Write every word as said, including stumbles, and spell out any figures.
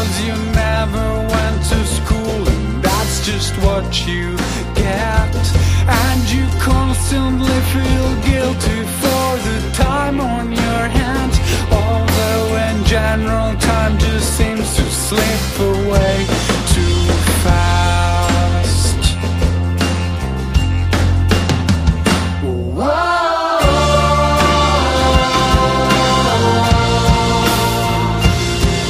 Cause you never went to school, and that's just what you get. And you constantly feel guilty